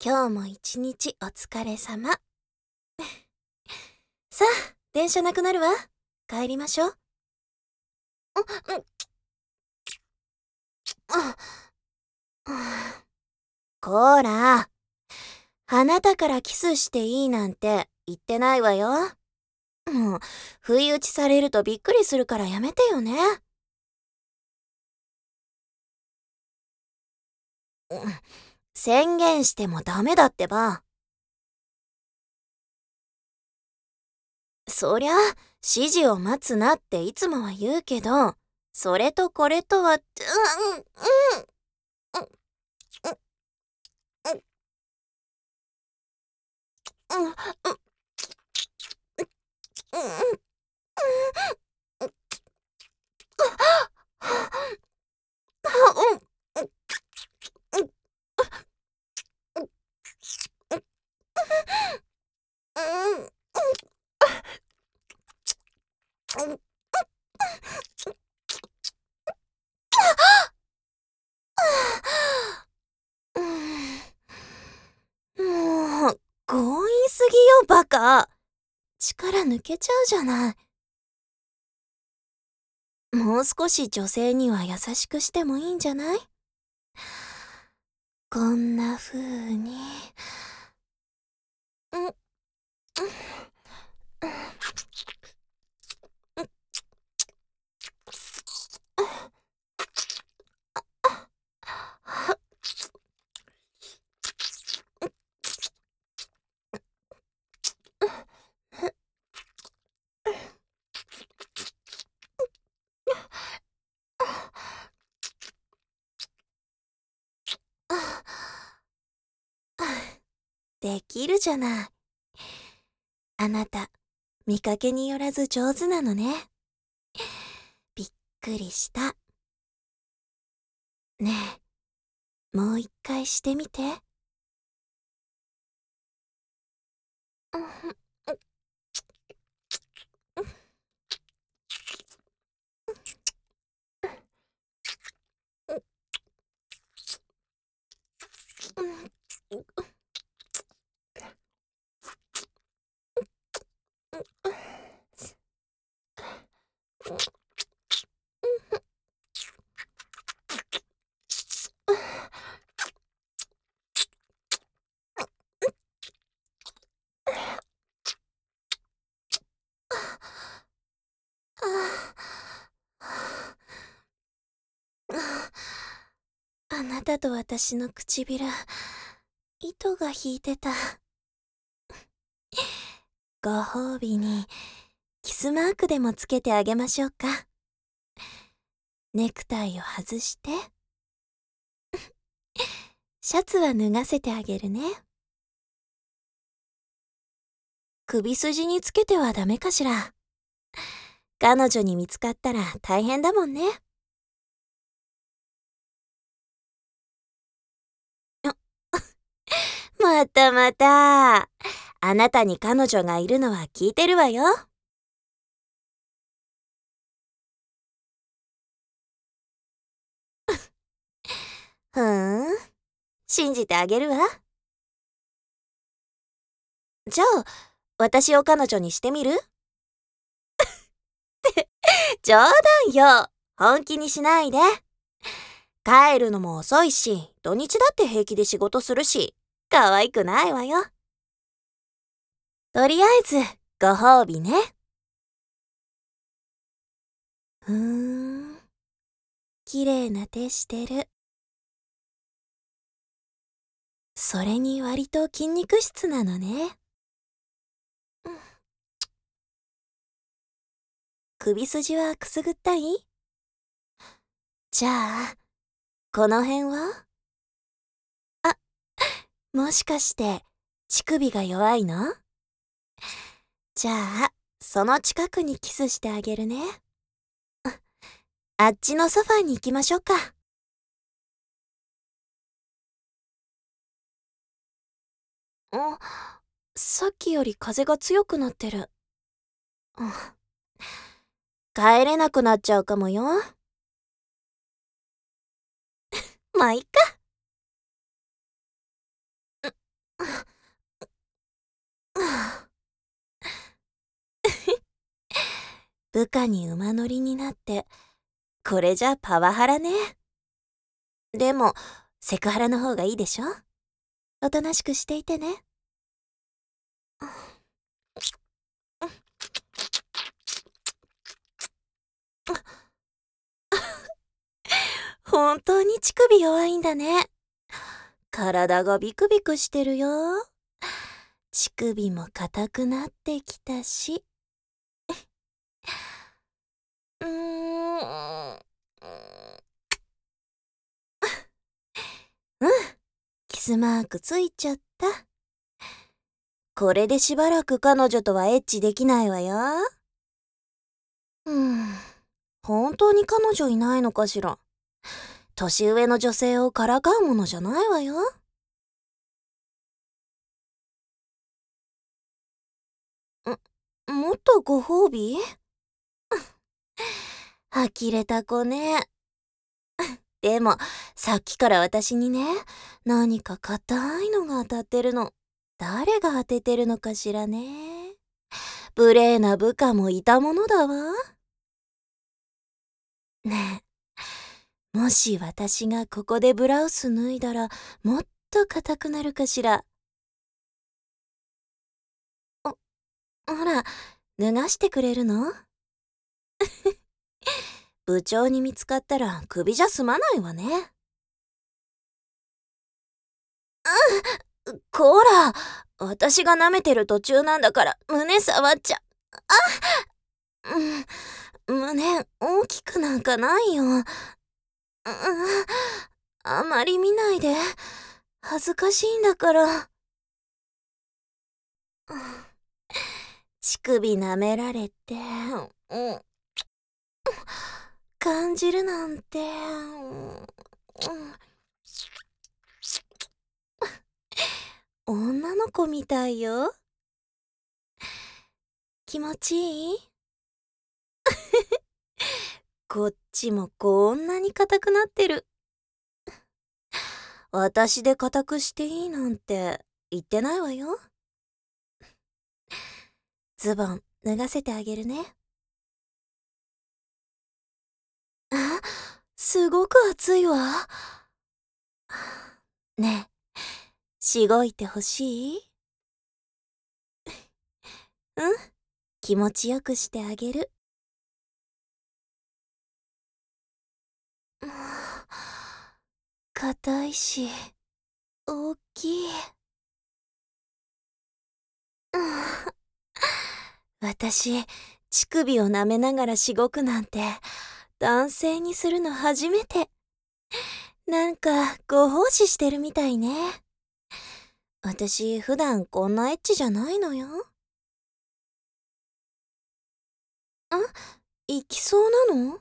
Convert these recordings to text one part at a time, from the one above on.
今日も一日お疲れ様。さあ、電車なくなるわ。帰りましょう。うん、こーら、あなたからキスしていいなんて言ってないわよ。もう、不意打ちされるとびっくりするからやめてよね。宣言してもダメだってば。そりゃ、指示を待つなっていつもは言うけど、それとこれとは、うん、うん、うん、もう、強引すぎよ、バカ。力抜けちゃうじゃない。もう少し女性には優しくしてもいいんじゃない？こんな風に。うん、うん、できるじゃない。あなた、見かけによらず上手なのね。びっくりした。ねえ、もう一回してみて。あなたと私の唇、糸が引いてた。ご褒美に、キスマークでもつけてあげましょうか。ネクタイを外して、シャツは脱がせてあげるね。首筋につけてはダメかしら。彼女に見つかったら大変だもんね。またまた。あなたに彼女がいるのは聞いてるわよ。ふーん。信じてあげるわ。じゃあ、私を彼女にしてみる？冗談よ。本気にしないで。帰るのも遅いし、土日だって平気で仕事するし、可愛くないわよ。とりあえず、ご褒美ね。綺麗な手してる。それに割と筋肉質なのね。首筋はくすぐったい？じゃあ、この辺は？あ、もしかして、乳首が弱いの？じゃあ、その近くにキスしてあげるね。あっちのソファーに行きましょうか。あ、さっきより風が強くなってる。帰れなくなっちゃうかもよ。まあ、いっか。 部下に馬乗りになって、これじゃパワハラね。でも、セクハラの方がいいでしょ？おとなしくしていてね。本当に乳首弱いんだね。体がビクビクしてるよ。乳首も硬くなってきたし。うーん。うん、キスマークついちゃった。これでしばらく彼女とはエッチできないわよ。本当に彼女いないのかしら。年上の女性をからかうものじゃないわよ。もっとご褒美？呆れた子ね。でも、さっきから私にね、何か硬いのが当たってるの。誰が当ててるのかしらね。無礼な部下もいたものだわ。ねえ、もし私がここでブラウス脱いだら、もっと硬くなるかしら。ほら、脱がしてくれるの？部長に見つかったら首じゃ済まないわね。こら、私が舐めてる途中なんだから胸触っちゃ。胸大きくなんかないよ。あまり見ないで。恥ずかしいんだから。乳首舐められて、感じるなんて。女の子みたいよ。気持ちいい？こっちもこんなに硬くなってる。私で硬くしていいなんて言ってないわよ。ズボン脱がせてあげるね。あ、すごく暑いわ。ねえ、しごいてほしい？うん、気持ちよくしてあげる。硬いし、大きい。私、乳首を舐めながらしごくなんて、男性にするの初めて。なんか、ご奉仕してるみたいね。私、普段こんなエッチじゃないのよ。行きそうなの？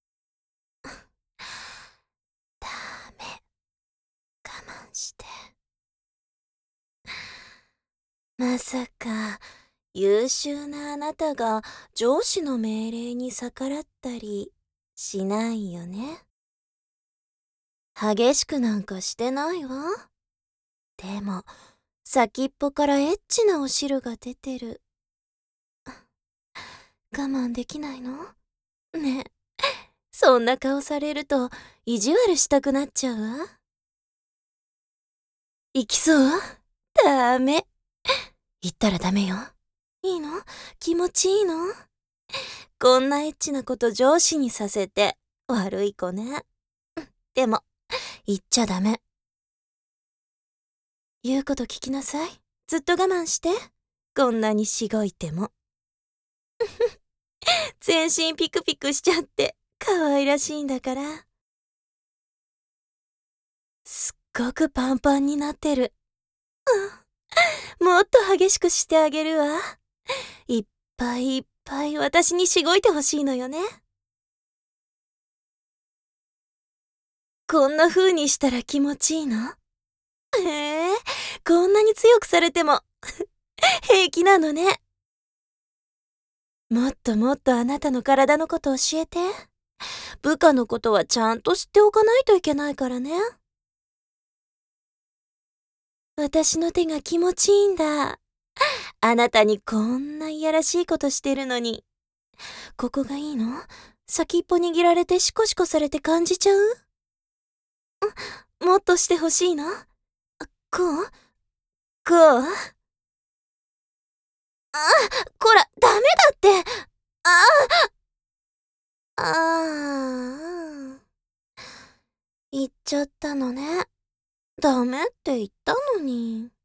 ダメ。我慢して。まさか、優秀なあなたが上司の命令に逆らったりしないよね。激しくなんかしてないわ。でも、先っぽからエッチなお汁が出てる。我慢できないの？ねえ、そんな顔されると意地悪したくなっちゃうわ。行きそう？ダメ。言ったらダメよ。いいの？気持ちいいの？こんなエッチなこと上司にさせて悪い子ね。でも、言っちゃダメ。言うこと聞きなさい。ずっと我慢して。こんなにしごいても。全身ピクピクしちゃって可愛らしいんだから。すっごくパンパンになってる。もっと激しくしてあげるわ。いっぱいいっぱい私にしごいてほしいのよね。こんな風にしたら気持ちいいの？へえ、こんなに強くされても平気なのね。もっともっとあなたの体のこと教えて。部下のことはちゃんと知っておかないといけないからね。私の手が気持ちいいんだ。あなたにこんないやらしいことしてるのに。 ここがいいの？先っぽ握られてシコシコされて感じちゃう？もっとしてほしいの？こう？こう？こら、ダメだって。ああ、言っちゃったのね。ダメって言ったのに。